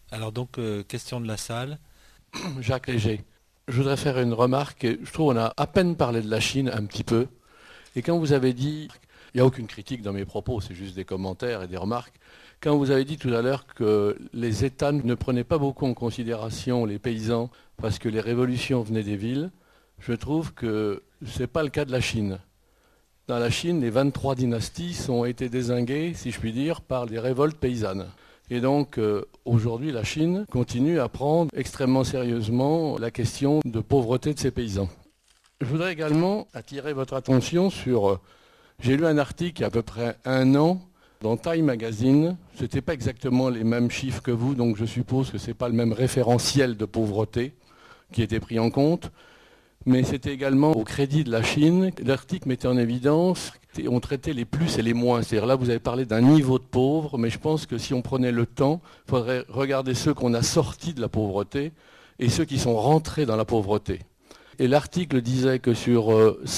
Alors donc, question de la salle. Jacques Léger. Je voudrais faire une remarque. Je trouve qu'on a à peine parlé de la Chine, un petit peu. Et quand vous avez dit, il n'y a aucune critique dans mes propos, c'est juste des commentaires et des remarques. Quand vous avez dit tout à l'heure que les États ne prenaient pas beaucoup en considération les paysans parce que les révolutions venaient des villes, je trouve que ce n'est pas le cas de la Chine. Dans la Chine, les 23 dynasties ont été dézinguées, si je puis dire, par des révoltes paysannes. Et donc, aujourd'hui, la Chine continue à prendre extrêmement sérieusement la question de pauvreté de ses paysans. Je voudrais également attirer votre attention sur... j'ai lu un article il y a à peu près un an dans Time Magazine. Ce n'était pas exactement les mêmes chiffres que vous, donc je suppose que ce n'est pas le même référentiel de pauvreté qui était pris en compte. Mais c'était également au crédit de la Chine. L'article mettait en évidence, on traitait les plus et les moins. C'est-à-dire là, vous avez parlé d'un niveau de pauvre, mais je pense que si on prenait le temps, il faudrait regarder ceux qu'on a sortis de la pauvreté et ceux qui sont rentrés dans la pauvreté. Et l'article disait que sur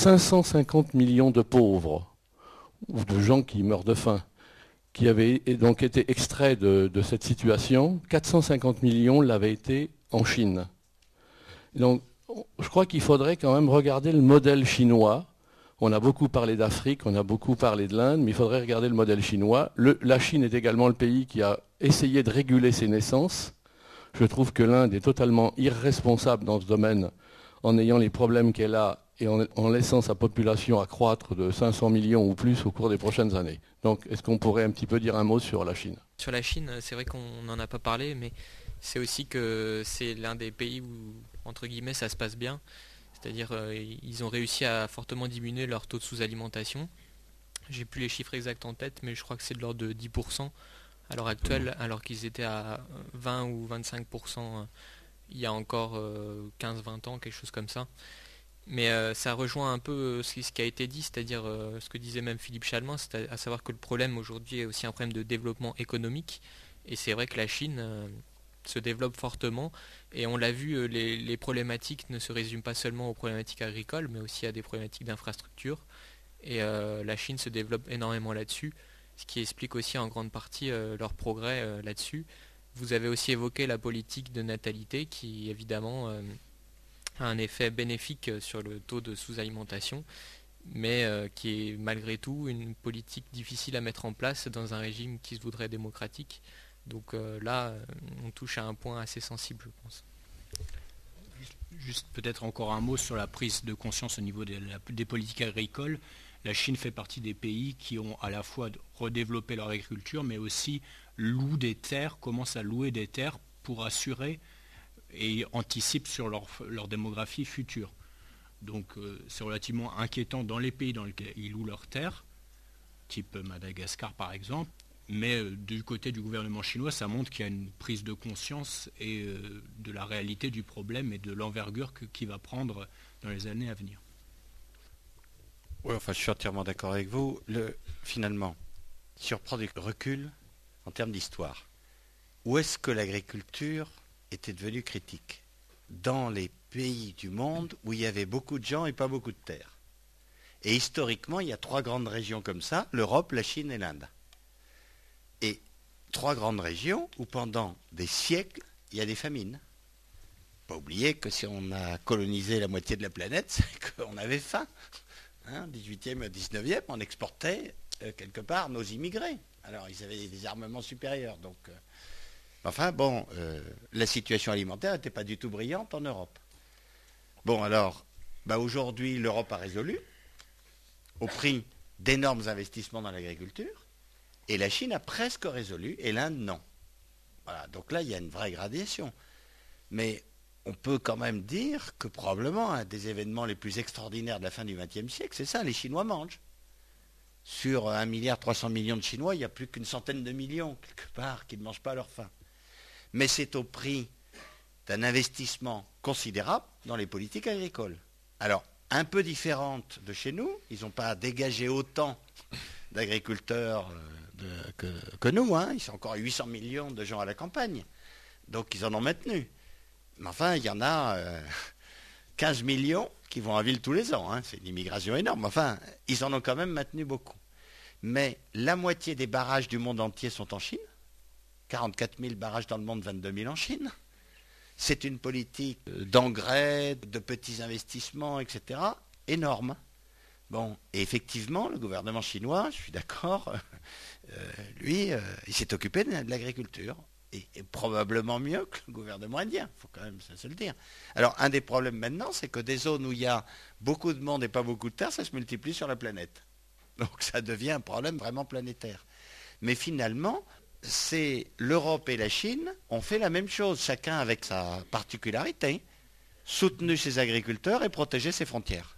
550 millions de pauvres, ou de gens qui meurent de faim, qui avaient donc été extraits de cette situation, 450 millions l'avaient été en Chine. Donc, je crois qu'il faudrait quand même regarder le modèle chinois. On a beaucoup parlé d'Afrique, on a beaucoup parlé de l'Inde, mais il faudrait regarder le modèle chinois. La Chine est également le pays qui a essayé de réguler ses naissances. Je trouve que l'Inde est totalement irresponsable dans ce domaine en ayant les problèmes qu'elle a et en laissant sa population accroître de 500 millions ou plus au cours des prochaines années. Donc, est-ce qu'on pourrait un petit peu dire un mot sur la Chine ? Sur la Chine, c'est vrai qu'on n'en a pas parlé, mais c'est aussi que c'est l'un des pays où, entre guillemets, ça se passe bien. C'est-à-dire ils ont réussi à fortement diminuer leur taux de sous-alimentation. J'ai plus les chiffres exacts en tête, mais je crois que c'est de l'ordre de 10% à l'heure actuelle, alors qu'ils étaient à 20 ou 25% il y a encore 15-20 ans, quelque chose comme ça. Mais ça rejoint un peu ce qui a été dit, c'est-à-dire ce que disait même Philippe Chalmin, c'est à savoir que le problème aujourd'hui est aussi un problème de développement économique. Et c'est vrai que la Chine se développe fortement. Et on l'a vu, les problématiques ne se résument pas seulement aux problématiques agricoles, mais aussi à des problématiques d'infrastructure. Et la Chine se développe énormément là-dessus, ce qui explique aussi en grande partie leur progrès là-dessus. Vous avez aussi évoqué la politique de natalité qui évidemment a un effet bénéfique sur le taux de sous-alimentation, mais qui est malgré tout une politique difficile à mettre en place dans un régime qui se voudrait démocratique. Donc là, on touche à un point assez sensible, je pense. Juste peut-être encore un mot sur la prise de conscience au niveau des politiques agricoles. La Chine fait partie des pays qui ont à la fois redéveloppé leur agriculture, mais aussi louent des terres, commencent à louer des terres pour assurer et anticipent sur leur démographie future. Donc c'est relativement inquiétant dans les pays dans lesquels ils louent leurs terres, type Madagascar par exemple, mais du côté du gouvernement chinois, ça montre qu'il y a une prise de conscience et de la réalité du problème et de l'envergure qu'il va prendre dans les années à venir. Oui, enfin, je suis entièrement d'accord avec vous. Finalement, si on reprend du recul en termes d'histoire, où est-ce que l'agriculture était devenue critique ? Dans les pays du monde où il y avait beaucoup de gens et pas beaucoup de terres. Et historiquement, il y a trois grandes régions comme ça, l'Europe, la Chine et l'Inde. Et trois grandes régions où pendant des siècles, il y a des famines. Pas oublier que si on a colonisé la moitié de la planète, c'est qu'on avait faim. 18e et 19e, on exportait quelque part nos immigrés. Alors, ils avaient des armements supérieurs. Donc, la situation alimentaire n'était pas du tout brillante en Europe. Bon, alors, aujourd'hui, l'Europe a résolu, au prix d'énormes investissements dans l'agriculture, et la Chine a presque résolu, et l'Inde, non. Voilà, donc là, il y a une vraie gradation. Mais on peut quand même dire que probablement un des événements les plus extraordinaires de la fin du XXe siècle, c'est ça, les Chinois mangent. Sur 1,3 milliard de Chinois, il n'y a plus qu'une centaine de millions, quelque part, qui ne mangent pas à leur faim. Mais c'est au prix d'un investissement considérable dans les politiques agricoles. Alors, un peu différente de chez nous, ils n'ont pas dégagé autant d'agriculteurs que nous, ils sont encore 800 millions de gens à la campagne, donc ils en ont maintenu. Mais enfin, il y en a 15 millions qui vont en ville tous les ans. C'est une immigration énorme. Enfin, ils en ont quand même maintenu beaucoup. Mais la moitié des barrages du monde entier sont en Chine. 44 000 barrages dans le monde, 22 000 en Chine. C'est une politique d'engrais, de petits investissements, etc. énorme. Bon, et effectivement, le gouvernement chinois, je suis d'accord, lui, il s'est occupé de l'agriculture. Et probablement mieux que le gouvernement indien, il faut quand même ça se le dire. Alors, un des problèmes maintenant, c'est que des zones où il y a beaucoup de monde et pas beaucoup de terre, ça se multiplie sur la planète. Donc ça devient un problème vraiment planétaire. Mais finalement, c'est l'Europe et la Chine ont fait la même chose, chacun avec sa particularité, soutenu ses agriculteurs et protégé ses frontières.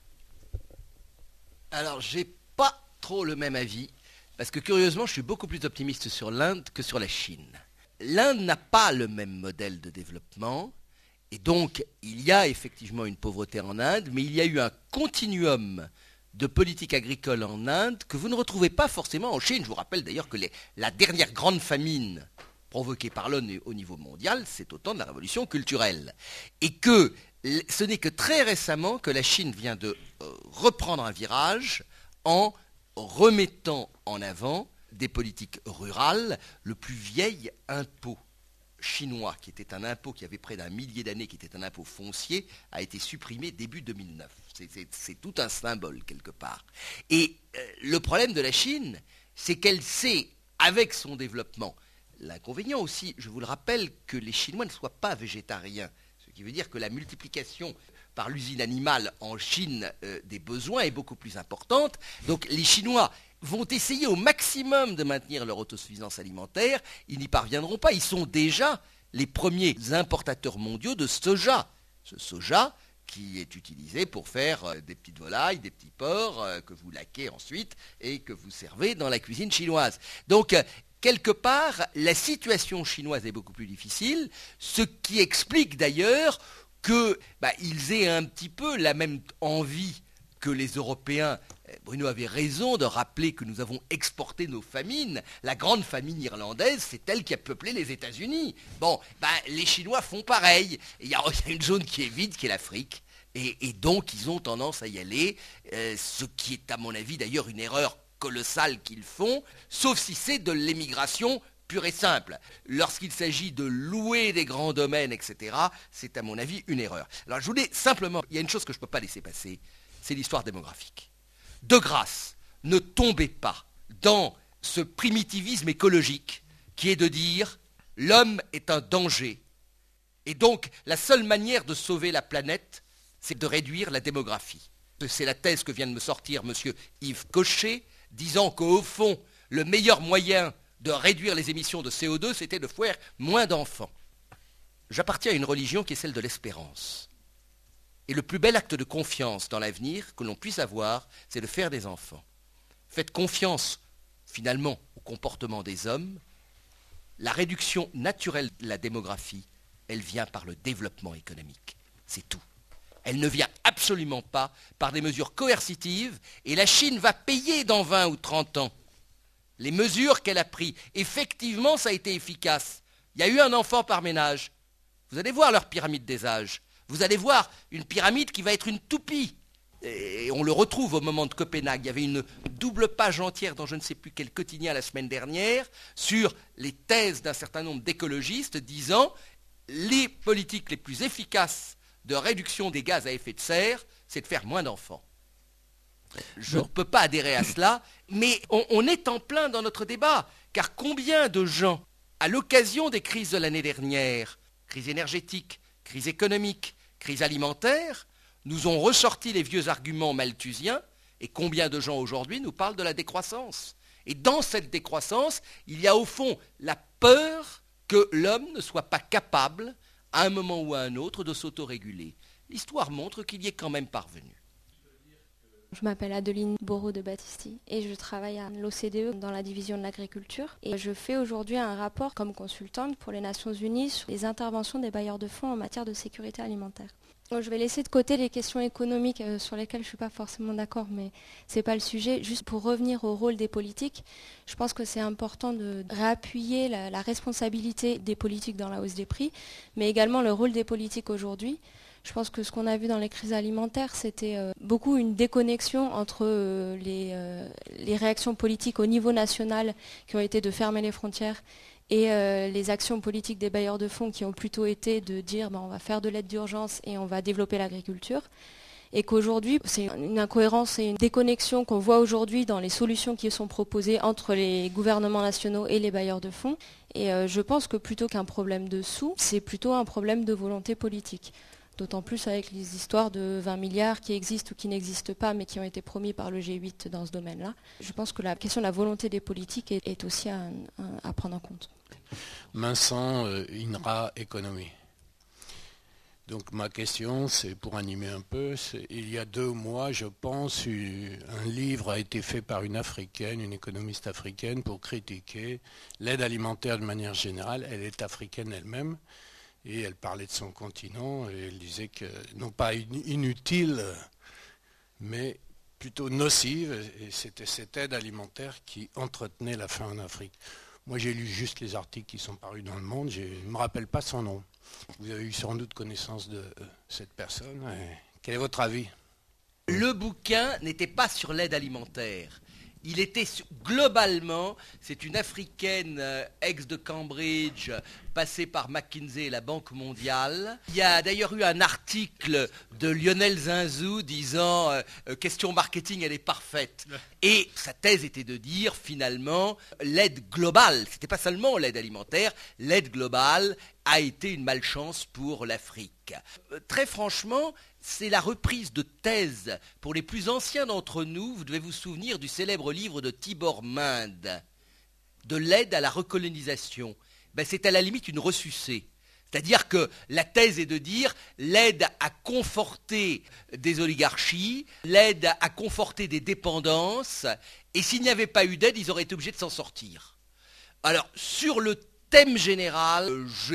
Alors, j'ai pas trop le même avis, parce que curieusement, je suis beaucoup plus optimiste sur l'Inde que sur la Chine. L'Inde n'a pas le même modèle de développement, et donc il y a effectivement une pauvreté en Inde, mais il y a eu un continuum de politique agricole en Inde que vous ne retrouvez pas forcément en Chine. Je vous rappelle d'ailleurs que la dernière grande famine provoquée par l'ONU au niveau mondial, c'est au temps de la révolution culturelle. Et que ce n'est que très récemment que la Chine vient de reprendre un virage en remettant en avant des politiques rurales. Le plus vieil impôt chinois, qui était un impôt qui avait près d'un millier d'années, qui était un impôt foncier, a été supprimé début 2009. C'est tout un symbole quelque part. Et le problème de la Chine, c'est qu'elle sait, avec son développement, l'inconvénient aussi, je vous le rappelle, que les Chinois ne soient pas végétariens, ce qui veut dire que la multiplication par l'usine animale en Chine des besoins est beaucoup plus importante. Donc les Chinois vont essayer au maximum de maintenir leur autosuffisance alimentaire. Ils n'y parviendront pas. Ils sont déjà les premiers importateurs mondiaux de soja. Ce soja qui est utilisé pour faire des petites volailles, des petits porcs que vous laquez ensuite et que vous servez dans la cuisine chinoise. Donc, quelque part, la situation chinoise est beaucoup plus difficile, ce qui explique d'ailleurs qu'ils aient un petit peu la même envie que les Européens. Bruno avait raison de rappeler que nous avons exporté nos famines. La grande famine irlandaise, c'est elle qui a peuplé les États-Unis. Bon, les Chinois font pareil. Il y a une zone qui est vide, qui est l'Afrique. Et donc, ils ont tendance à y aller, ce qui est, à mon avis, d'ailleurs, une erreur colossale qu'ils font, sauf si c'est de l'émigration pure et simple. Lorsqu'il s'agit de louer des grands domaines, etc., c'est, à mon avis, une erreur. Alors, je voulais simplement, il y a une chose que je ne peux pas laisser passer, c'est l'histoire démographique. De grâce, ne tombez pas dans ce primitivisme écologique qui est de dire l'homme est un danger. Et donc, la seule manière de sauver la planète, c'est de réduire la démographie. C'est la thèse que vient de me sortir M. Yves Cochet, disant qu'au fond, le meilleur moyen de réduire les émissions de CO2, c'était de faire moins d'enfants. J'appartiens à une religion qui est celle de l'espérance. Et le plus bel acte de confiance dans l'avenir que l'on puisse avoir, c'est de faire des enfants. Faites confiance, finalement, au comportement des hommes. La réduction naturelle de la démographie, elle vient par le développement économique. C'est tout. Elle ne vient absolument pas par des mesures coercitives, et la Chine va payer dans 20 ou 30 ans les mesures qu'elle a prises. Effectivement, ça a été efficace. Il y a eu un enfant par ménage. Vous allez voir leur pyramide des âges. Vous allez voir une pyramide qui va être une toupie. Et on le retrouve au moment de Copenhague. Il y avait une double page entière dans je ne sais plus quel quotidien la semaine dernière sur les thèses d'un certain nombre d'écologistes disant les politiques les plus efficaces de réduction des gaz à effet de serre, c'est de faire moins d'enfants. Je ne peux pas adhérer à cela, mais on est en plein dans notre débat. Car combien de gens, à l'occasion des crises de l'année dernière, crise énergétique, crise économique, crise alimentaire, nous ont ressorti les vieux arguments malthusiens, et combien de gens aujourd'hui nous parlent de la décroissance. Et dans cette décroissance, il y a au fond la peur que l'homme ne soit pas capable, à un moment ou à un autre, de s'autoréguler. L'histoire montre qu'il y est quand même parvenu. Je m'appelle Adeline Borot de Battisti et je travaille à l'OCDE dans la division de l'agriculture. Et je fais aujourd'hui un rapport comme consultante pour les Nations Unies sur les interventions des bailleurs de fonds en matière de sécurité alimentaire. Je vais laisser de côté les questions économiques sur lesquelles je ne suis pas forcément d'accord, mais ce n'est pas le sujet. Juste pour revenir au rôle des politiques, je pense que c'est important de réappuyer la responsabilité des politiques dans la hausse des prix, mais également le rôle des politiques aujourd'hui. Je pense que ce qu'on a vu dans les crises alimentaires, c'était beaucoup une déconnexion entre les réactions politiques au niveau national qui ont été de fermer les frontières et les actions politiques des bailleurs de fonds qui ont plutôt été de dire on va faire de l'aide d'urgence et on va développer l'agriculture. Et qu'aujourd'hui, c'est une incohérence et une déconnexion qu'on voit aujourd'hui dans les solutions qui sont proposées entre les gouvernements nationaux et les bailleurs de fonds. Et je pense que plutôt qu'un problème de sous, c'est plutôt un problème de volonté politique. D'autant plus avec les histoires de 20 milliards qui existent ou qui n'existent pas, mais qui ont été promis par le G8 dans ce domaine-là. Je pense que la question de la volonté des politiques est aussi à prendre en compte. Vincent, INRA Économie. Donc ma question, c'est pour animer un peu, il y a 2 mois, je pense, un livre a été fait par une africaine, une économiste africaine, pour critiquer l'aide alimentaire de manière générale. Elle est africaine elle-même, et elle parlait de son continent, et elle disait que, non pas inutile, mais plutôt nocive, et c'était cette aide alimentaire qui entretenait la faim en Afrique. Moi, j'ai lu juste les articles qui sont parus dans Le Monde, je ne me rappelle pas son nom. Vous avez eu sans doute connaissance de cette personne. Quel est votre avis ? Le bouquin n'était pas sur l'aide alimentaire. Il était globalement, c'est une africaine ex de Cambridge, passée par McKinsey et la Banque mondiale. Il y a d'ailleurs eu un article de Lionel Zinzou disant question marketing, elle est parfaite. Et sa thèse était de dire finalement l'aide globale, c'était pas seulement l'aide alimentaire, l'aide globale a été une malchance pour l'Afrique. Très franchement, c'est la reprise de thèse. Pour les plus anciens d'entre nous, vous devez vous souvenir du célèbre livre de Tibor Mind, de l'aide à la recolonisation. C'est à la limite une ressucée. C'est-à-dire que la thèse est de dire l'aide à conforter des oligarchies, l'aide à conforter des dépendances, et s'il n'y avait pas eu d'aide, ils auraient été obligés de s'en sortir. Alors, sur le thème général,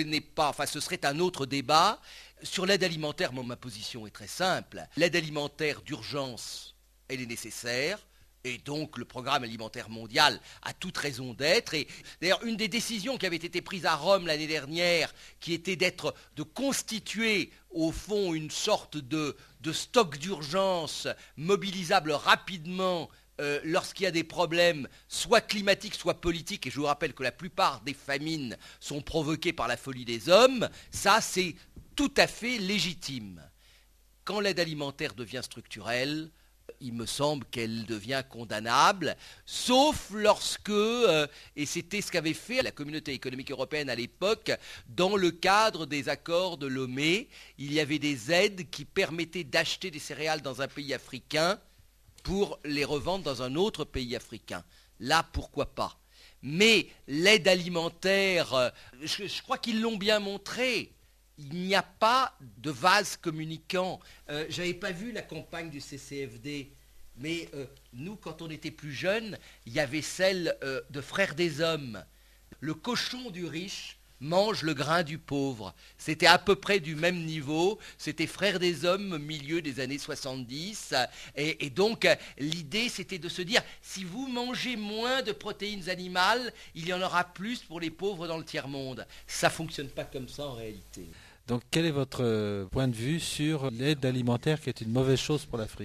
ce serait un autre débat. Sur l'aide alimentaire, ma position est très simple. L'aide alimentaire d'urgence, elle est nécessaire. Et donc le programme alimentaire mondial a toute raison d'être. Et d'ailleurs, une des décisions qui avait été prise à Rome l'année dernière, qui était de constituer au fond une sorte de stock d'urgence mobilisable rapidement lorsqu'il y a des problèmes, soit climatiques, soit politiques, et je vous rappelle que la plupart des famines sont provoquées par la folie des hommes, ça c'est tout à fait légitime. Quand l'aide alimentaire devient structurelle, il me semble qu'elle devient condamnable, sauf lorsque, et c'était ce qu'avait fait la Communauté économique européenne à l'époque, dans le cadre des accords de Lomé, il y avait des aides qui permettaient d'acheter des céréales dans un pays africain pour les revendre dans un autre pays africain. Là, pourquoi pas ? Mais l'aide alimentaire, je crois qu'ils l'ont bien montré. Il n'y a pas de vase communicant. Je n'avais pas vu la campagne du CCFD, mais nous, quand on était plus jeunes, il y avait celle de Frères des Hommes. Le cochon du riche mange le grain du pauvre. C'était à peu près du même niveau. C'était Frères des Hommes au milieu des années 70. Et donc, l'idée, c'était de se dire, si vous mangez moins de protéines animales, il y en aura plus pour les pauvres dans le tiers-monde. Ça ne fonctionne pas comme ça en réalité. Donc quel est votre point de vue sur l'aide alimentaire qui est une mauvaise chose pour l'Afrique ?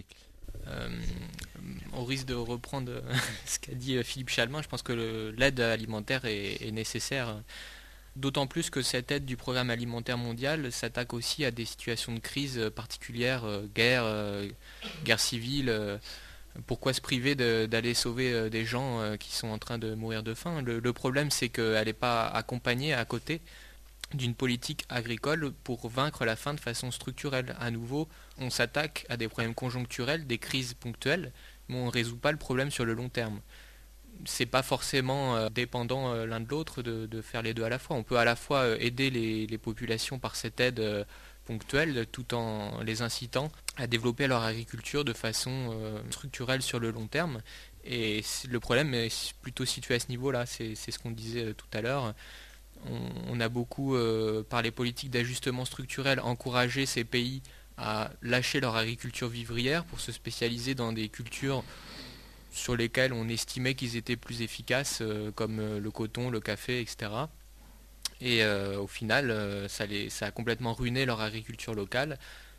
On risque de reprendre ce qu'a dit Philippe Chalmin. Je pense que l'aide alimentaire est nécessaire. D'autant plus que cette aide du programme alimentaire mondial s'attaque aussi à des situations de crise particulières, guerre civile. Pourquoi se priver d'aller sauver des gens qui sont en train de mourir de faim ? Le problème, c'est qu'elle n'est pas accompagnée à côté d'une politique agricole pour vaincre la faim de façon structurelle. À nouveau, on s'attaque à des problèmes conjoncturels, des crises ponctuelles, mais on ne résout pas le problème sur le long terme. C'est pas forcément dépendant l'un de l'autre de faire les deux à la fois. On peut à la fois aider les populations par cette aide ponctuelle tout en les incitant à développer leur agriculture de façon structurelle sur le long terme. Et le problème est plutôt situé à ce niveau-là, c'est ce qu'on disait tout à l'heure. On a beaucoup, par les politiques d'ajustement structurel, encouragé ces pays à lâcher leur agriculture vivrière pour se spécialiser dans des cultures sur lesquelles on estimait qu'ils étaient plus efficaces, comme le coton, le café, etc. Et au final, ça a complètement ruiné leur agriculture locale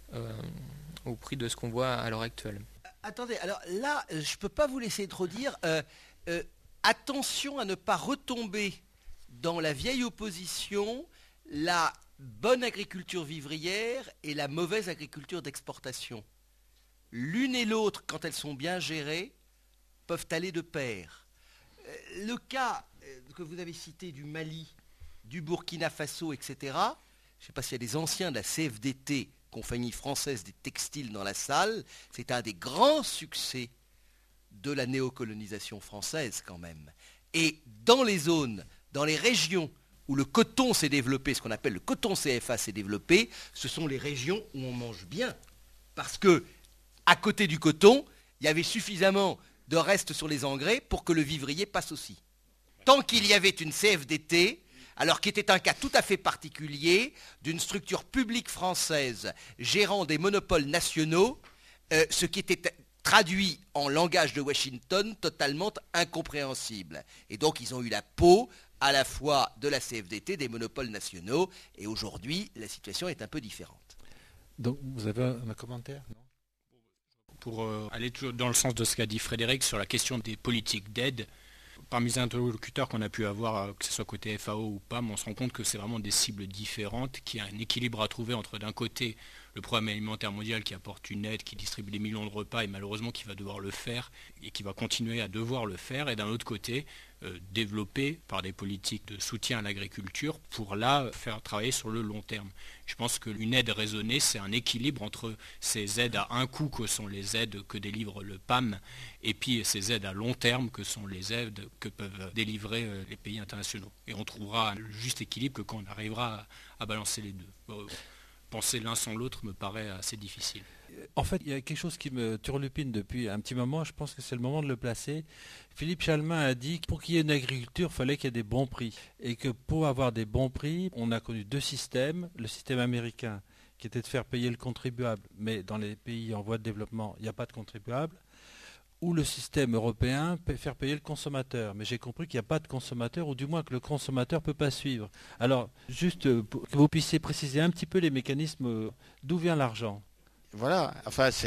au prix de ce qu'on voit à l'heure actuelle. Attendez, alors là, je ne peux pas vous laisser trop dire. Attention à ne pas retomber dans la vieille opposition la bonne agriculture vivrière et la mauvaise agriculture d'exportation. L'une et l'autre, quand elles sont bien gérées, peuvent aller de pair. Le cas que vous avez cité du Mali, du Burkina Faso, etc., je ne sais pas s'il y a des anciens de la CFDT, Compagnie française des textiles, dans la salle, c'est un des grands succès de la néocolonisation française quand même. Et dans les zones, dans les régions où le coton s'est développé, ce qu'on appelle le coton CFA s'est développé, ce sont les régions où on mange bien. Parce que, à côté du coton, il y avait suffisamment de restes sur les engrais pour que le vivrier passe aussi. Tant qu'il y avait une CFDT, alors qui était un cas tout à fait particulier d'une structure publique française gérant des monopoles nationaux, ce qui était traduit en langage de Washington totalement incompréhensible. Et donc ils ont eu la peau à la fois de la CFDT, des monopoles nationaux, et aujourd'hui la situation est un peu différente. Donc vous avez un commentaire, non ? Pour aller toujours dans le sens de ce qu'a dit Frédéric sur la question des politiques d'aide, parmi les interlocuteurs qu'on a pu avoir, que ce soit côté FAO ou PAM, on se rend compte que c'est vraiment des cibles différentes, qu'il y a un équilibre à trouver entre d'un côté le programme alimentaire mondial qui apporte une aide, qui distribue des millions de repas et malheureusement qui va devoir le faire et qui va continuer à devoir le faire, et d'un autre côté développer par des politiques de soutien à l'agriculture pour là faire travailler sur le long terme. Je pense qu'une aide raisonnée, c'est un équilibre entre ces aides à un coût que sont les aides que délivre le PAM et puis ces aides à long terme que sont les aides que peuvent délivrer les pays internationaux. Et on trouvera le juste équilibre que quand on arrivera à balancer les deux. Penser l'un sans l'autre me paraît assez difficile. En fait, il y a quelque chose qui me turlupine depuis un petit moment, je pense que c'est le moment de le placer. Philippe Chalmin a dit que pour qu'il y ait une agriculture, il fallait qu'il y ait des bons prix. Et que pour avoir des bons prix, on a connu deux systèmes. Le système américain, qui était de faire payer le contribuable, mais dans les pays en voie de développement, il n'y a pas de contribuable. Ou le système européen, faire payer le consommateur. Mais j'ai compris qu'il n'y a pas de consommateur, ou du moins que le consommateur ne peut pas suivre. Alors, juste pour que vous puissiez préciser un petit peu les mécanismes, d'où vient l'argent ? Voilà, enfin c'est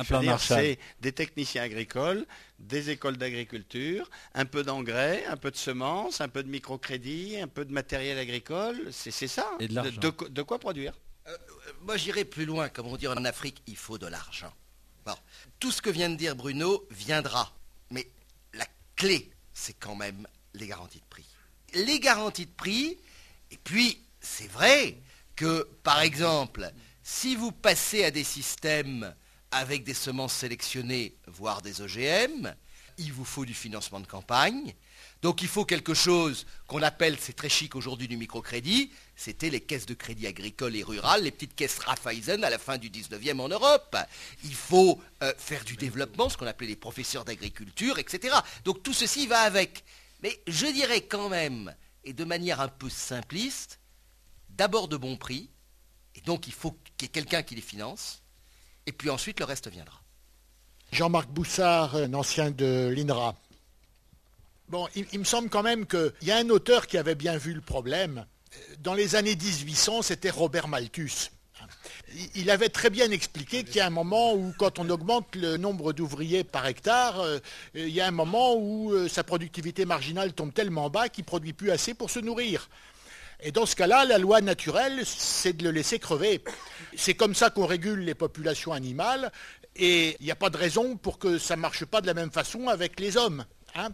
des techniciens agricoles, des écoles d'agriculture, un peu d'engrais, un peu de semences, un peu de microcrédit, un peu de matériel agricole, c'est ça. Et de l'argent. De quoi produire. Moi j'irai plus loin, comme on dit en Afrique, il faut de l'argent. Bon, tout ce que vient de dire Bruno viendra, mais la clé, c'est quand même les garanties de prix. Les garanties de prix, et puis c'est vrai que par exemple, si vous passez à des systèmes avec des semences sélectionnées, voire des OGM, il vous faut du financement de campagne. Donc il faut quelque chose qu'on appelle, c'est très chic aujourd'hui, du microcrédit. C'était les caisses de crédit agricole et rural, les petites caisses Raiffeisen à la fin du 19e en Europe. Il faut faire du développement, ce qu'on appelait les professeurs d'agriculture, etc. Donc tout ceci va avec. Mais je dirais quand même, et de manière un peu simpliste, d'abord de bons prix, et donc il faut qu'il y ait quelqu'un qui les finance, et puis ensuite le reste viendra. Jean-Marc Boussard, un ancien de l'INRA. Bon, il me semble quand même qu'il y a un auteur qui avait bien vu le problème. Dans les années 1800, c'était Robert Malthus. Il avait très bien expliqué qu'il y a un moment où, quand on augmente le nombre d'ouvriers par hectare, il y a un moment où sa productivité marginale tombe tellement bas qu'il ne produit plus assez pour se nourrir. Et dans ce cas-là, la loi naturelle, c'est de le laisser crever. C'est comme ça qu'on régule les populations animales, et il n'y a pas de raison pour que ça ne marche pas de la même façon avec les hommes.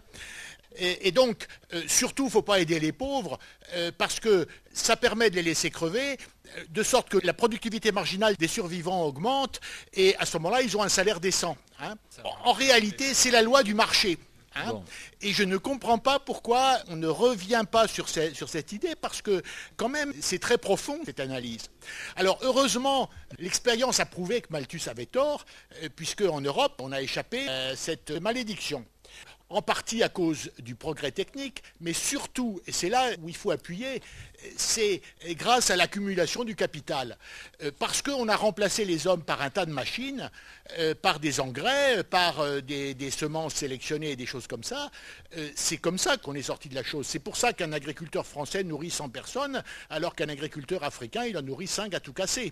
Et donc, surtout, il ne faut pas aider les pauvres, parce que ça permet de les laisser crever, de sorte que la productivité marginale des survivants augmente, et à ce moment-là, ils ont un salaire décent. En réalité, c'est la loi du marché. Bon. Et je ne comprends pas pourquoi on ne revient pas sur cette idée, parce que quand même c'est très profond cette analyse. Alors heureusement, l'expérience a prouvé que Malthus avait tort, puisque en Europe on a échappé à cette malédiction. En partie à cause du progrès technique, mais surtout, et c'est là où il faut appuyer, c'est grâce à l'accumulation du capital. Parce qu'on a remplacé les hommes par un tas de machines, par des engrais, par des semences sélectionnées et des choses comme ça. C'est comme ça qu'on est sorti de la chose. C'est pour ça qu'un agriculteur français nourrit 100 personnes, alors qu'un agriculteur africain, il en nourrit 5 à tout casser.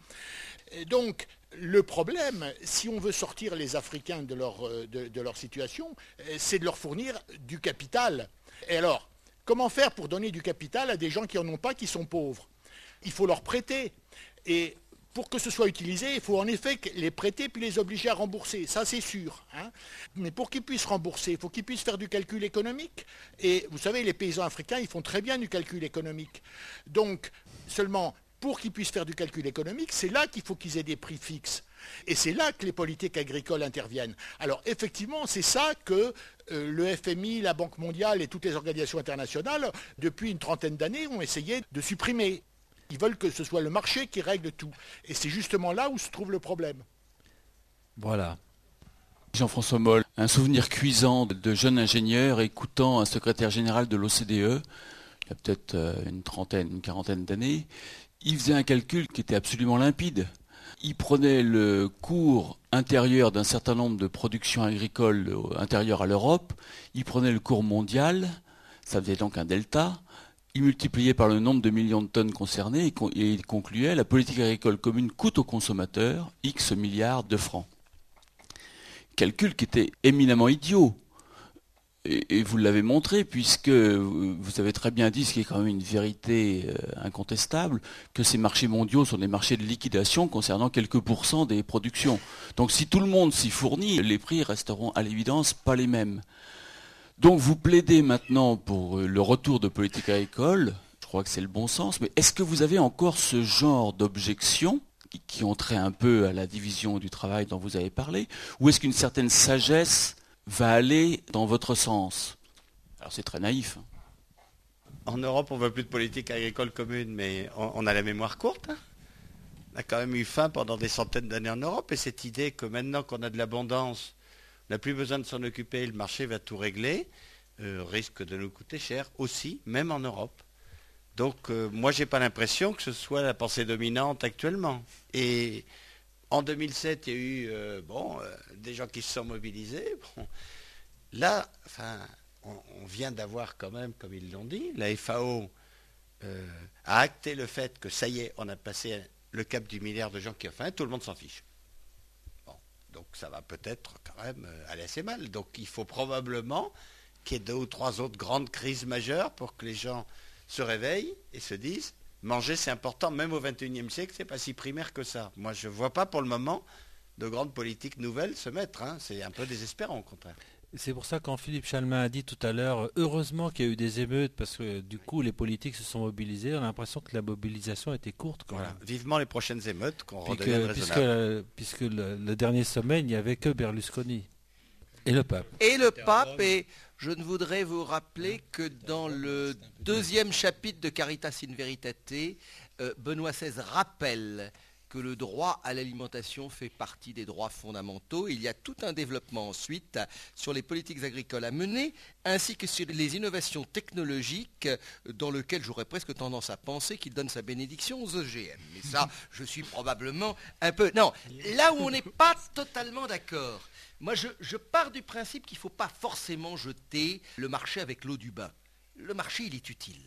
Donc, le problème, si on veut sortir les Africains de leur situation, c'est de leur fournir du capital. Et alors, Comment faire pour donner du capital à des gens qui n'en ont pas, qui sont pauvres? Il faut leur prêter. Et pour que ce soit utilisé, il faut en effet les prêter puis les obliger à rembourser. Ça, c'est sûr. Mais pour qu'ils puissent rembourser, il faut qu'ils puissent faire du calcul économique. Et vous savez, les paysans africains, ils font très bien du calcul économique. Donc, seulement, pour qu'ils puissent faire du calcul économique, c'est là qu'il faut qu'ils aient des prix fixes. Et c'est là que les politiques agricoles interviennent. Alors, effectivement, c'est ça que le FMI, la Banque mondiale et toutes les organisations internationales, depuis une trentaine d'années, ont essayé de supprimer. Ils veulent que ce soit le marché qui règle tout. Et c'est justement là où se trouve le problème. Voilà. Jean-François Moll, un souvenir cuisant de jeune ingénieur écoutant un secrétaire général de l'OCDE, il y a peut-être une quarantaine d'années, il faisait un calcul qui était absolument limpide. Il prenait le cours intérieur d'un certain nombre de productions agricoles intérieures à l'Europe, il prenait le cours mondial, ça faisait donc un delta, il multipliait par le nombre de millions de tonnes concernées et il concluait la politique agricole commune coûte aux consommateurs X milliards de francs. Calcul qui était éminemment idiot. Et vous l'avez montré, puisque vous avez très bien dit, ce qui est quand même une vérité incontestable, que ces marchés mondiaux sont des marchés de liquidation concernant quelques pourcents des productions. Donc si tout le monde s'y fournit, les prix resteront à l'évidence pas les mêmes. Donc vous plaidez maintenant pour le retour de politique agricole, je crois que c'est le bon sens, mais est-ce que vous avez encore ce genre d'objections qui ont trait un peu à la division du travail dont vous avez parlé, ou est-ce qu'une certaine sagesse va aller dans votre sens? Alors c'est très naïf. En Europe, on ne veut plus de politique agricole commune, mais on a la mémoire courte. On a quand même eu faim pendant des centaines d'années en Europe, et cette idée que maintenant qu'on a de l'abondance, on n'a plus besoin de s'en occuper, le marché va tout régler, risque de nous coûter cher aussi, même en Europe. Donc moi, je n'ai pas l'impression que ce soit la pensée dominante actuellement. Et en 2007, il y a eu des gens qui se sont mobilisés. Bon, là, on vient d'avoir quand même, comme ils l'ont dit, la FAO a acté le fait que ça y est, on a passé le cap du milliard de gens qui ont faim, tout le monde s'en fiche. Bon, donc ça va peut-être quand même aller assez mal. Donc il faut probablement qu'il y ait 2 ou 3 autres grandes crises majeures pour que les gens se réveillent et se disent manger c'est important, même au XXIe siècle, c'est pas si primaire que ça. Moi je ne vois pas pour le moment de grandes politiques nouvelles se mettre. C'est un peu désespérant au contraire. C'est pour ça quand Philippe Chalmin a dit tout à l'heure, heureusement qu'il y a eu des émeutes, parce que du coup les politiques se sont mobilisés, on a l'impression que la mobilisation était courte. Voilà. Vivement les prochaines émeutes qu'on redevienne raisonnable. Puisque le dernier sommet, il n'y avait que Berlusconi et le pape. Et je ne voudrais vous rappeler que dans le 2e chapitre de Caritas in Veritate, Benoît XVI rappelle que le droit à l'alimentation fait partie des droits fondamentaux. Il y a tout un développement ensuite sur les politiques agricoles à mener, ainsi que sur les innovations technologiques, dans lequel j'aurais presque tendance à penser qu'il donne sa bénédiction aux OGM. Mais ça, je suis probablement un peu... Non, là où on n'est pas totalement d'accord, moi je pars du principe qu'il ne faut pas forcément jeter le marché avec l'eau du bain. Le marché, il est utile.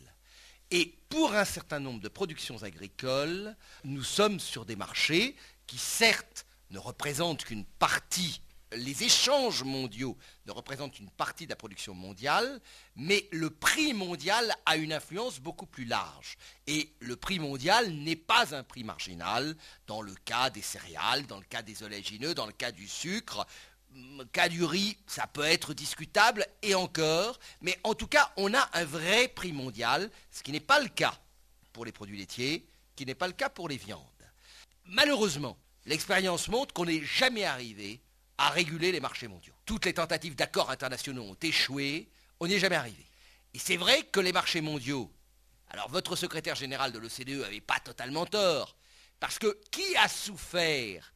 Et pour un certain nombre de productions agricoles, nous sommes sur des marchés qui, certes, ne représentent qu'une partie, les échanges mondiaux ne représentent une partie de la production mondiale, mais le prix mondial a une influence beaucoup plus large. Et le prix mondial n'est pas un prix marginal dans le cas des céréales, dans le cas des oléagineux, dans le cas du sucre. Le cas du riz, ça peut être discutable, et encore, mais en tout cas, on a un vrai prix mondial, ce qui n'est pas le cas pour les produits laitiers, qui n'est pas le cas pour les viandes. Malheureusement, l'expérience montre qu'on n'est jamais arrivé à réguler les marchés mondiaux. Toutes les tentatives d'accords internationaux ont échoué, on n'y est jamais arrivé. Et c'est vrai que les marchés mondiaux, alors votre secrétaire général de l'OCDE n'avait pas totalement tort, parce que qui a souffert?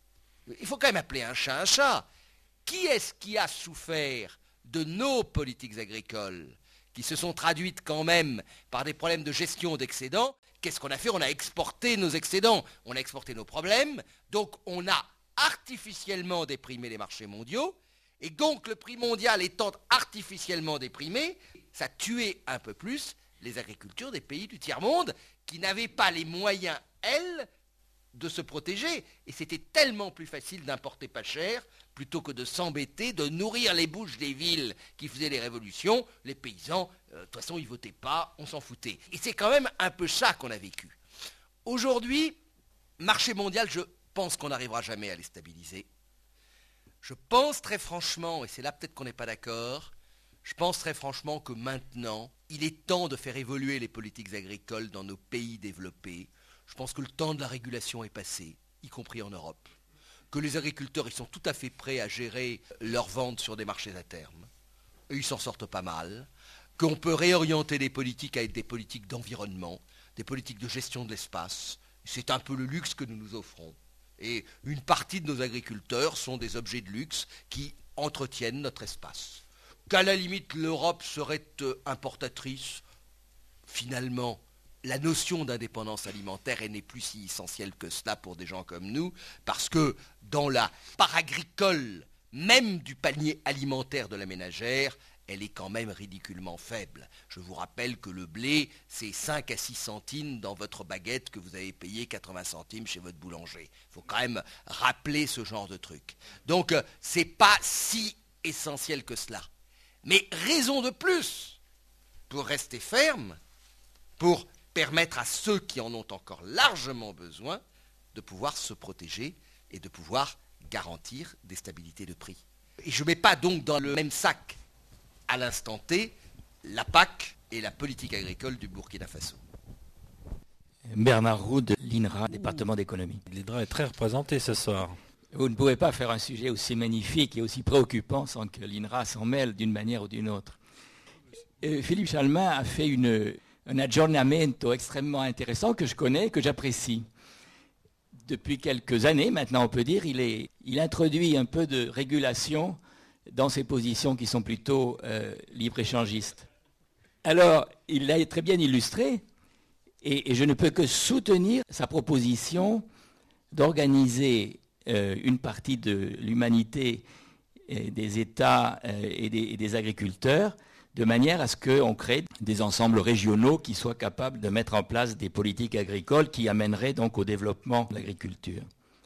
Il faut quand même appeler un chat un chat. Qui est-ce qui a souffert de nos politiques agricoles, qui se sont traduites quand même par des problèmes de gestion d'excédents? Qu'est-ce qu'on a fait? On a exporté nos excédents, on a exporté nos problèmes, donc on a artificiellement déprimé les marchés mondiaux, et donc le prix mondial étant artificiellement déprimé, ça tuait un peu plus les agricultures des pays du tiers-monde qui n'avaient pas les moyens, elles, de se protéger. Et c'était tellement plus facile d'importer pas cher, plutôt que de s'embêter, de nourrir les bouches des villes qui faisaient les révolutions. Les paysans, de toute façon, ils votaient pas, on s'en foutait. Et c'est quand même un peu ça qu'on a vécu. Aujourd'hui, marché mondial, je pense qu'on n'arrivera jamais à les stabiliser. Je pense très franchement, et c'est là peut-être qu'on n'est pas d'accord, je pense très franchement que maintenant, il est temps de faire évoluer les politiques agricoles dans nos pays développés. Je pense que le temps de la régulation est passé, y compris en Europe. Que les agriculteurs, ils sont tout à fait prêts à gérer leurs ventes sur des marchés à terme. Et ils s'en sortent pas mal. Qu'on peut réorienter les politiques à être des politiques d'environnement, des politiques de gestion de l'espace. C'est un peu le luxe que nous nous offrons. Et une partie de nos agriculteurs sont des objets de luxe qui entretiennent notre espace. Qu'à la limite, l'Europe serait importatrice, finalement, la notion d'indépendance alimentaire, elle n'est plus si essentielle que cela pour des gens comme nous, parce que dans la part agricole, même du panier alimentaire de la ménagère, elle est quand même ridiculement faible. Je vous rappelle que le blé, c'est 5 à 6 centimes dans votre baguette que vous avez payé 80 centimes chez votre boulanger. Il faut quand même rappeler ce genre de truc. Donc, c'est pas si essentiel que cela. Mais raison de plus pour rester ferme, pour permettre à ceux qui en ont encore largement besoin de pouvoir se protéger et de pouvoir garantir des stabilités de prix. Et je ne mets pas donc dans le même sac, à l'instant T, la PAC et la politique agricole du Burkina Faso. Bernard Roux de l'INRA, département d'économie. L'INRA est très représenté ce soir. Vous ne pouvez pas faire un sujet aussi magnifique et aussi préoccupant sans que l'INRA s'en mêle d'une manière ou d'une autre. Philippe Chalmin a fait un aggiornamento extrêmement intéressant que je connais, que j'apprécie. Depuis quelques années, maintenant on peut dire, il introduit un peu de régulation dans ses positions qui sont plutôt libre-échangistes. Alors, il l'a très bien illustré, et je ne peux que soutenir sa proposition d'organiser une partie de l'humanité, des États et des agriculteurs, de manière à ce qu'on crée des ensembles régionaux qui soient capables de mettre en place des politiques agricoles qui amèneraient donc au développement de l'agriculture.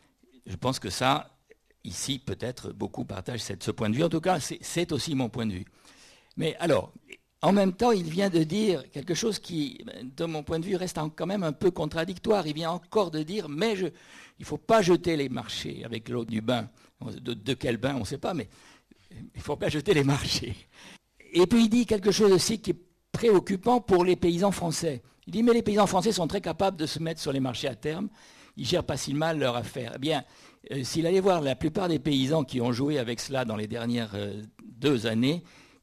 Je pense que ça, ici, peut-être beaucoup partagent ce point de vue. En tout cas, c'est aussi mon point de vue. Mais alors, en même temps, il vient de dire quelque chose qui, de mon point de vue, reste quand même un peu contradictoire. Il vient encore de dire, mais il ne faut pas jeter les marchés avec l'eau du bain. De quel bain, on ne sait pas, mais il ne faut pas jeter les marchés. Et puis il dit quelque chose aussi qui est préoccupant pour les paysans français. Il dit, mais les paysans français sont très capables de se mettre sur les marchés à terme. Ils gèrent pas si mal leur affaire. Eh bien, s'il allait voir la plupart des paysans qui ont joué avec cela dans les dernières 2 années,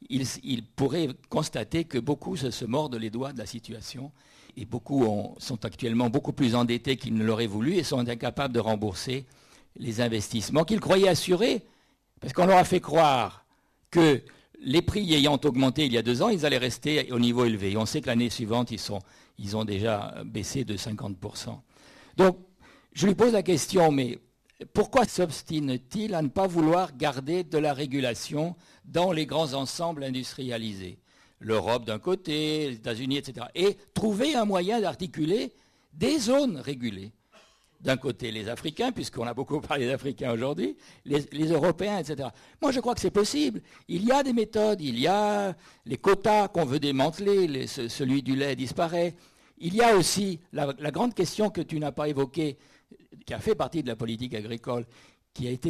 il pourrait constater que beaucoup se mordent les doigts de la situation et beaucoup sont actuellement beaucoup plus endettés qu'ils ne l'auraient voulu et sont incapables de rembourser les investissements qu'ils croyaient assurés, parce qu'on leur a fait croire que les prix ayant augmenté il y a 2 ans, ils allaient rester au niveau élevé. Et on sait que l'année suivante, ils ont déjà baissé de 50%. Donc, je lui pose la question, mais pourquoi s'obstine-t-il à ne pas vouloir garder de la régulation dans les grands ensembles industrialisés ? L'Europe d'un côté, les États-Unis, etc. Et trouver un moyen d'articuler des zones régulées. D'un côté, les Africains, puisqu'on a beaucoup parlé d'Africains aujourd'hui, les Européens, etc. Moi, je crois que c'est possible. Il y a des méthodes, il y a les quotas qu'on veut démanteler, celui du lait disparaît. Il y a aussi la grande question que tu n'as pas évoquée, qui a fait partie de la politique agricole, qui a été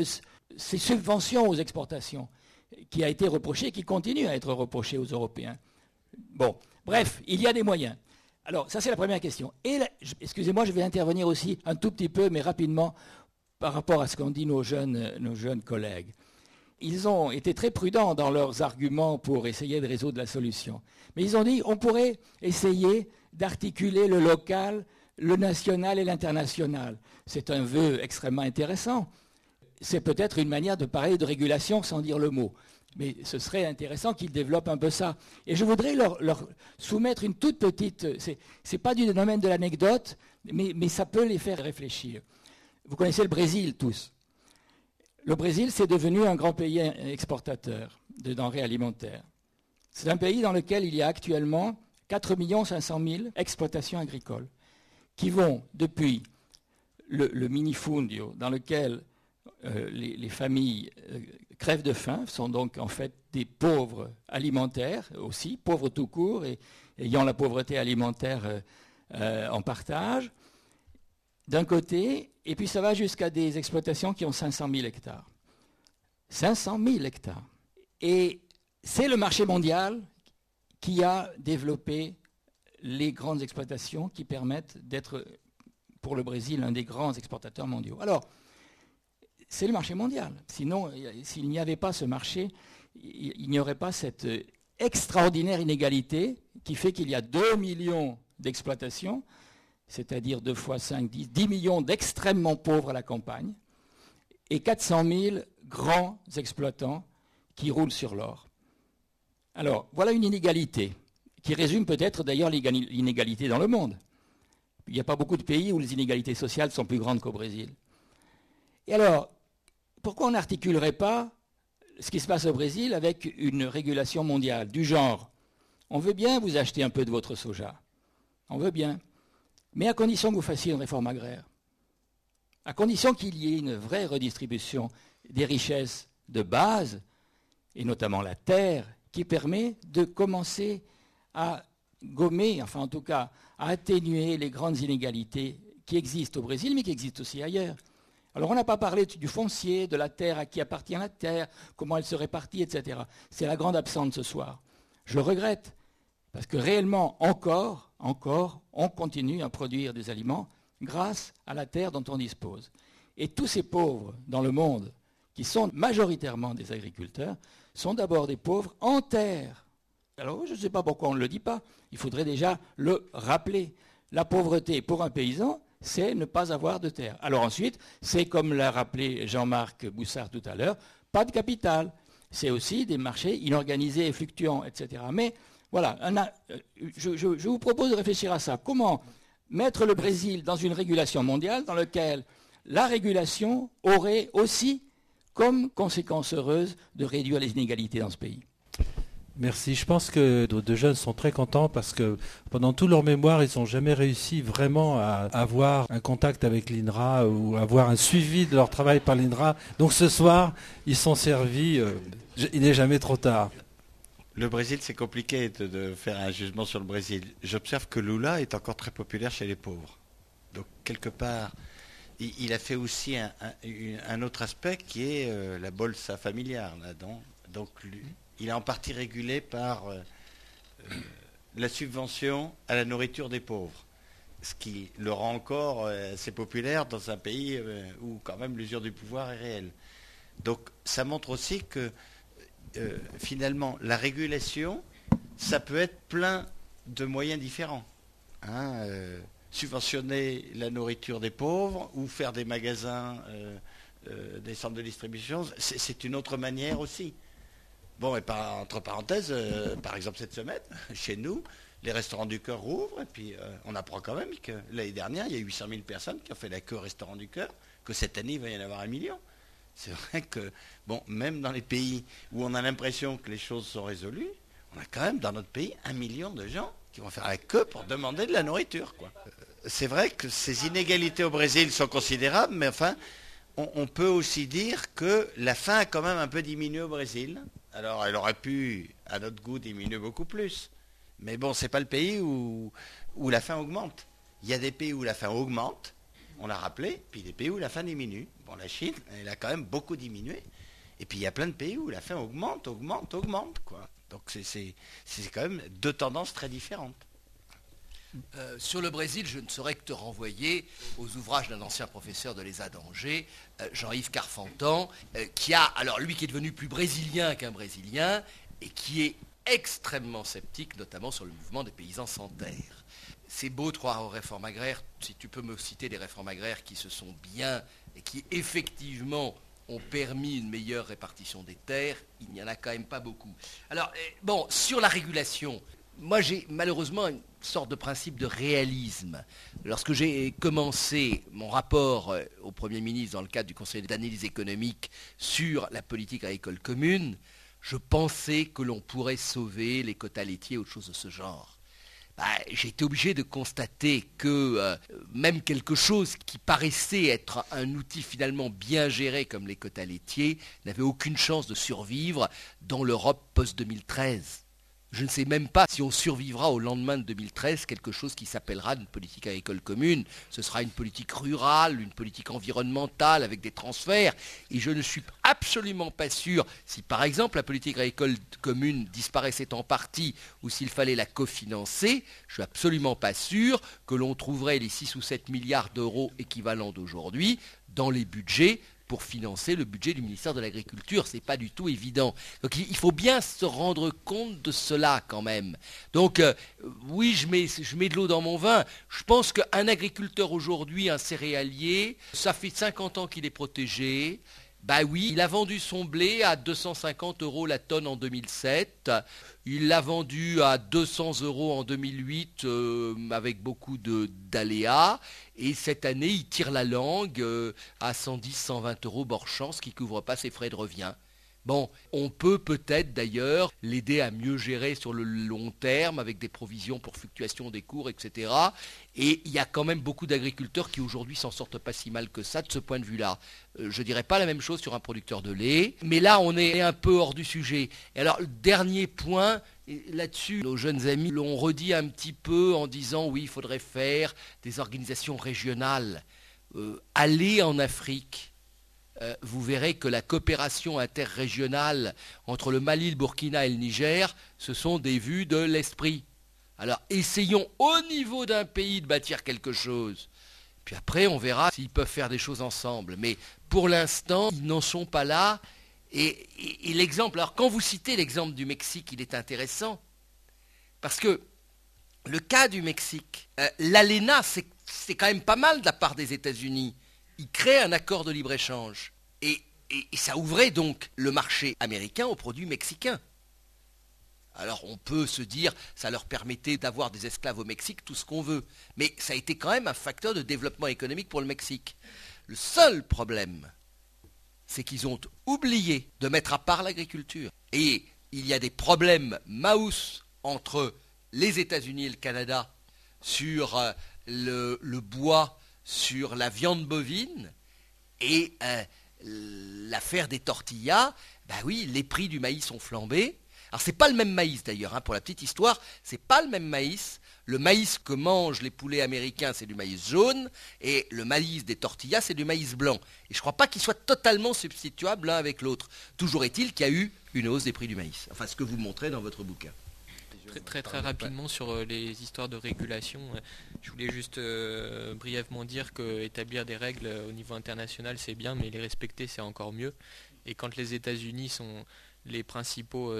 ces subventions aux exportations, qui a été reprochée, qui continue à être reprochée aux Européens. Bon, bref, il y a des moyens. Alors, ça c'est la première question. Et excusez-moi, je vais intervenir aussi un tout petit peu, mais rapidement, par rapport à ce qu'ont dit nos jeunes collègues. Ils ont été très prudents dans leurs arguments pour essayer de résoudre la solution. Mais ils ont dit on pourrait essayer d'articuler le local, le national et l'international. C'est un vœu extrêmement intéressant. C'est peut-être une manière de parler de régulation sans dire le mot. Mais ce serait intéressant qu'ils développent un peu ça. Et je voudrais leur soumettre une toute petite... C'est pas du domaine de l'anecdote, mais ça peut les faire réfléchir. Vous connaissez le Brésil, tous. Le Brésil, c'est devenu un grand pays exportateur de denrées alimentaires. C'est un pays dans lequel il y a actuellement 4 500 000 exploitations agricoles qui vont depuis le minifundio dans lequel les familles crèvent de faim, sont donc en fait des pauvres alimentaires aussi, pauvres tout court, et ayant la pauvreté alimentaire en partage, d'un côté, et puis ça va jusqu'à des exploitations qui ont 500 000 hectares. 500 000 hectares. Et c'est le marché mondial qui a développé les grandes exploitations qui permettent d'être, pour le Brésil, l'un des grands exportateurs mondiaux. Alors, c'est le marché mondial. Sinon, s'il n'y avait pas ce marché, il n'y aurait pas cette extraordinaire inégalité qui fait qu'il y a 2 millions d'exploitations, c'est-à-dire 2 fois 5, 10 millions d'extrêmement pauvres à la campagne, et 400 000 grands exploitants qui roulent sur l'or. Alors, voilà une inégalité qui résume peut-être d'ailleurs l'inégalité dans le monde. Il n'y a pas beaucoup de pays où les inégalités sociales sont plus grandes qu'au Brésil. Et alors, pourquoi on n'articulerait pas ce qui se passe au Brésil avec une régulation mondiale du genre? On veut bien vous acheter un peu de votre soja. On veut bien. Mais à condition que vous fassiez une réforme agraire. À condition qu'il y ait une vraie redistribution des richesses de base, et notamment la terre, qui permet de commencer à gommer, enfin en tout cas à atténuer les grandes inégalités qui existent au Brésil, mais qui existent aussi ailleurs. Alors on n'a pas parlé du foncier, de la terre, à qui appartient la terre, comment elle se répartit, etc. C'est la grande absente ce soir. Je le regrette, parce que réellement, encore, on continue à produire des aliments grâce à la terre dont on dispose. Et tous ces pauvres dans le monde, qui sont majoritairement des agriculteurs, sont d'abord des pauvres en terre. Alors je ne sais pas pourquoi on ne le dit pas, il faudrait déjà le rappeler. La pauvreté pour un paysan, c'est ne pas avoir de terre. Alors ensuite, c'est comme l'a rappelé Jean-Marc Boussard tout à l'heure, pas de capital. C'est aussi des marchés inorganisés et fluctuants, etc. Mais voilà, je vous propose de réfléchir à ça. Comment mettre le Brésil dans une régulation mondiale dans laquelle la régulation aurait aussi comme conséquence heureuse de réduire les inégalités dans ce pays? Merci. Je pense que nos deux jeunes sont très contents parce que pendant tout leur mémoire, ils n'ont jamais réussi vraiment à avoir un contact avec l'INRA ou avoir un suivi de leur travail par l'INRA. Donc ce soir, ils sont servis. Il n'est jamais trop tard. Le Brésil, c'est compliqué de faire un jugement sur le Brésil. J'observe que Lula est encore très populaire chez les pauvres. Donc quelque part, il a fait aussi un autre aspect qui est la bolsa familiare. Donc il est en partie régulé par la subvention à la nourriture des pauvres, ce qui le rend encore assez populaire dans un pays où quand même l'usure du pouvoir est réelle. Donc ça montre aussi que finalement la régulation, ça peut être plein de moyens différents. Subventionner la nourriture des pauvres ou faire des magasins, des centres de distribution, c'est une autre manière aussi. Bon, et entre parenthèses, par exemple cette semaine, chez nous, les restaurants du cœur rouvrent, et puis on apprend quand même que l'année dernière, il y a 800 000 personnes qui ont fait la queue au restaurant du cœur, que cette année, il va y en avoir 1 million. C'est vrai que, bon, même dans les pays où on a l'impression que les choses sont résolues, on a quand même dans notre pays 1 million de gens qui vont faire la queue pour demander de la nourriture, quoi. C'est vrai que ces inégalités au Brésil sont considérables, mais enfin, on peut aussi dire que la faim a quand même un peu diminué au Brésil. Alors, elle aurait pu, à notre goût, diminuer beaucoup plus. Mais bon, c'est pas le pays où la faim augmente. Il y a des pays où la faim augmente, on l'a rappelé, puis des pays où la faim diminue. Bon, la Chine, elle a quand même beaucoup diminué. Et puis il y a plein de pays où la faim augmente, quoi. Donc c'est quand même deux tendances très différentes. Sur le Brésil, je ne saurais que te renvoyer aux ouvrages d'un ancien professeur de l'ESA d'Angers, Jean-Yves Carfentan, qui a, alors lui qui est devenu plus brésilien qu'un Brésilien, et qui est extrêmement sceptique, notamment sur le mouvement des paysans sans terre. C'est beau de croire aux réformes agraires, si tu peux me citer des réformes agraires qui se sont bien et qui effectivement ont permis une meilleure répartition des terres, il n'y en a quand même pas beaucoup. Alors, bon, sur la régulation, moi j'ai malheureusement une sorte de principe de réalisme. Lorsque j'ai commencé mon rapport au Premier ministre dans le cadre du Conseil d'analyse économique sur la politique agricole commune, je pensais que l'on pourrait sauver les quotas laitiers ou autre chose de ce genre. j'ai été obligé de constater que même quelque chose qui paraissait être un outil finalement bien géré comme les quotas laitiers n'avait aucune chance de survivre dans l'Europe post-2013. Je ne sais même pas si on survivra au lendemain de 2013 quelque chose qui s'appellera une politique agricole commune. Ce sera une politique rurale, une politique environnementale avec des transferts. Et je ne suis absolument pas sûr, si par exemple la politique agricole commune disparaissait en partie ou s'il fallait la cofinancer, je ne suis absolument pas sûr que l'on trouverait les 6 ou 7 milliards d'euros équivalents d'aujourd'hui dans les budgets pour financer le budget du ministère de l'Agriculture. Ce n'est pas du tout évident. Donc il faut bien se rendre compte de cela quand même. Donc oui, je mets de l'eau dans mon vin. Je pense qu'un agriculteur aujourd'hui, un céréalier, ça fait 50 ans qu'il est protégé. Oui, il a vendu son blé à 250 € la tonne en 2007. Il l'a vendu à 200 € en 2008 avec beaucoup d'aléas. Et cette année, il tire la langue à 110, 120 € Borchamp, ce qui ne couvre pas ses frais de revient. Bon, on peut peut-être d'ailleurs l'aider à mieux gérer sur le long terme avec des provisions pour fluctuation des cours, etc. Et il y a quand même beaucoup d'agriculteurs qui aujourd'hui s'en sortent pas si mal que ça de ce point de vue-là. Je ne dirais pas la même chose sur un producteur de lait, mais là on est un peu hors du sujet. Et alors le dernier point, là-dessus, nos jeunes amis l'ont redit un petit peu en disant oui, il faudrait faire des organisations régionales. Aller en Afrique. Vous verrez que la coopération interrégionale entre le Mali, le Burkina et le Niger, ce sont des vues de l'esprit. Alors essayons au niveau d'un pays de bâtir quelque chose. Puis après, on verra s'ils peuvent faire des choses ensemble. Mais pour l'instant, ils n'en sont pas là. Et l'exemple, alors quand vous citez l'exemple du Mexique, il est intéressant. Parce que le cas du Mexique, l'ALENA, c'est quand même pas mal de la part des États-Unis. Ils créent un accord de libre-échange. Et ça ouvrait donc le marché américain aux produits mexicains. Alors on peut se dire, ça leur permettait d'avoir des esclaves au Mexique, tout ce qu'on veut. Mais ça a été quand même un facteur de développement économique pour le Mexique. Le seul problème, c'est qu'ils ont oublié de mettre à part l'agriculture. Et il y a des problèmes maous entre les États-Unis et le Canada sur le bois, sur la viande bovine, et l'affaire des tortillas, oui, les prix du maïs ont flambé. Alors c'est pas le même maïs d'ailleurs, pour la petite histoire, c'est pas le même maïs. Le maïs que mangent les poulets américains, c'est du maïs jaune, et le maïs des tortillas, c'est du maïs blanc. Et je crois pas qu'ils soient totalement substituables l'un avec l'autre. Toujours est-il qu'il y a eu une hausse des prix du maïs. Enfin, ce que vous montrez dans votre bouquin. Très rapidement sur les histoires de régulation, je voulais juste brièvement dire que établir des règles au niveau international c'est bien, mais les respecter c'est encore mieux. Et quand les États-Unis sont les principaux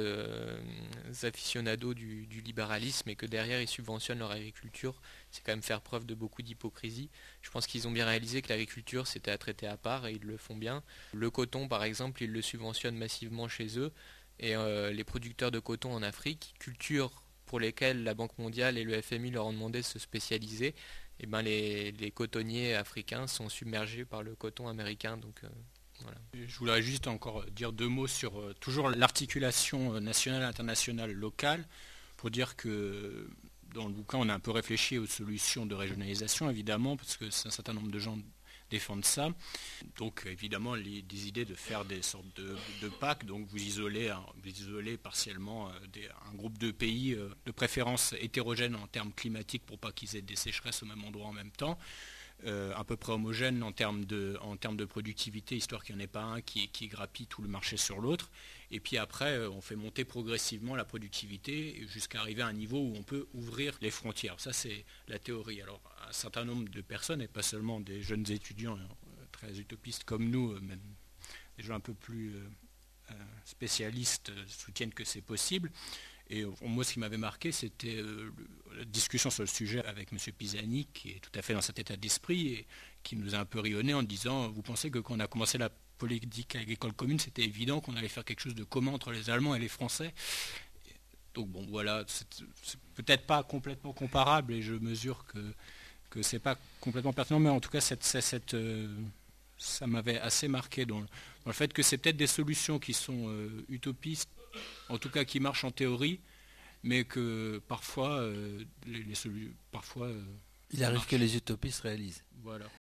aficionados du libéralisme et que derrière ils subventionnent leur agriculture, c'est quand même faire preuve de beaucoup d'hypocrisie. Je pense qu'ils ont bien réalisé que l'agriculture c'était à traiter à part et ils le font bien. Le coton par exemple, ils le subventionnent massivement chez eux. Et les producteurs de coton en Afrique, culture pour lesquelles la Banque mondiale et le FMI leur ont demandé de se spécialiser, et les cotonniers africains sont submergés par le coton américain. Donc, voilà. Je voudrais juste encore dire 2 mots sur toujours l'articulation nationale, internationale, locale, pour dire que dans le bouquin on a un peu réfléchi aux solutions de régionalisation évidemment, parce que un certain nombre de gens défendre ça. Donc évidemment des idées de faire des sortes de packs, donc vous isolez partiellement un groupe de pays de préférence hétérogène en termes climatiques pour pas qu'ils aient des sécheresses au même endroit en même temps, à peu près homogène en termes de productivité, histoire qu'il n'y en ait pas un qui grappille tout le marché sur l'autre. Et puis après, on fait monter progressivement la productivité jusqu'à arriver à un niveau où on peut ouvrir les frontières. Ça, c'est la théorie. Alors, un certain nombre de personnes, et pas seulement des jeunes étudiants très utopistes comme nous, même des gens un peu plus spécialistes soutiennent que c'est possible. Et moi, ce qui m'avait marqué, c'était la discussion sur le sujet avec M. Pisani, qui est tout à fait dans cet état d'esprit et qui nous a un peu rayonné en disant « Vous pensez que quand on a commencé la politique agricole commune, c'était évident qu'on allait faire quelque chose de commun entre les Allemands et les Français ?» Donc bon, voilà, c'est peut-être pas complètement comparable et je mesure que c'est pas complètement pertinent, mais en tout cas, ça m'avait assez marqué dans le fait que c'est peut-être des solutions qui sont utopistes, en tout cas qui marchent en théorie, mais que parfois, Il arrive que les utopies se réalisent. Voilà.